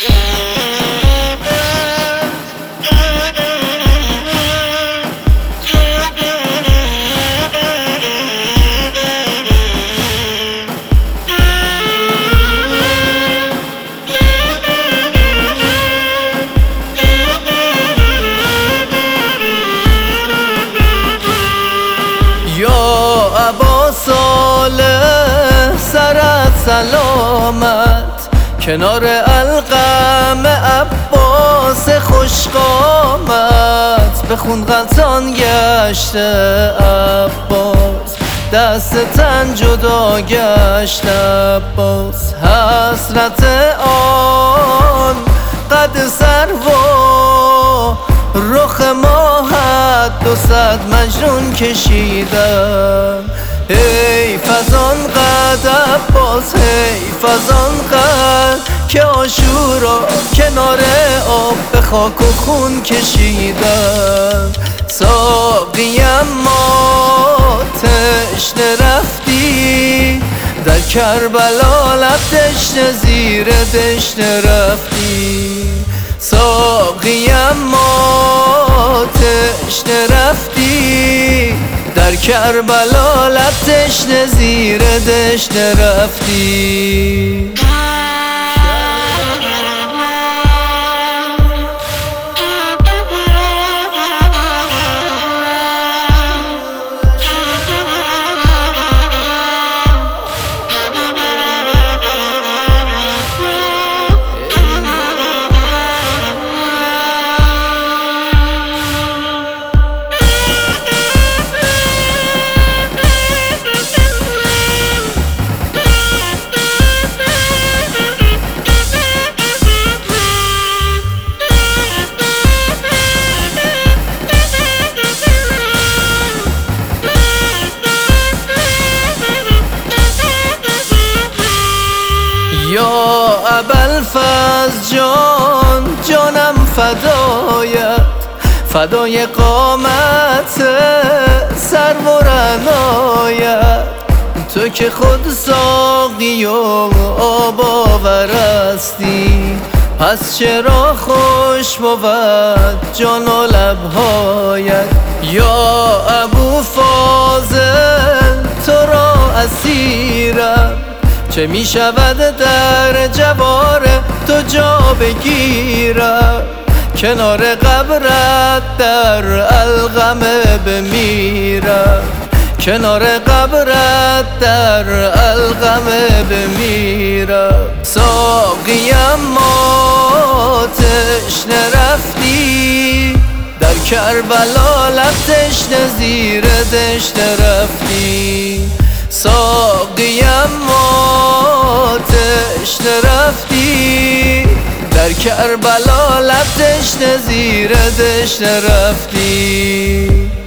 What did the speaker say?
ابا صالح سرت سلامت، کنار القم عباس خوشقامت. به خون غلطان گشته عباس، دست تن جدا گشت عباس. حسرت آن قد سروا رخ ماهت 200 مجنون کشیدم. حیف از آن قد عباس، حیف از آن قد که عاشورا کنار آب به خاک و خون کشیدم. ساقیم ما تشنه رفتی، در کربلا لب تشنه زیر دشنه رفتی. ساقیم ما تشنه رفتی، در کربلا لب تشنه زیر دشنه رفتی. یا ابوالفضل جان، جانم فدایت، فدای قامت سرو و رعنایت. تو که خود ساقی و آب آورستی، پس چرا خوش بود جان و لبهایت. یا ابوالفضل تو را اسیرم، چه می شود در جوار تو جا بگیرم. کنار قبرت در القمه بمیرم، کنار قبرت در القمه بمیرم. ساقیم ما تشنه رفتی، در کربلا لب تشنه زیر دشنه رفتی. ساقیم ما تشنه رفتی، در کربلا لب تشنه زیر دشنه رفتی.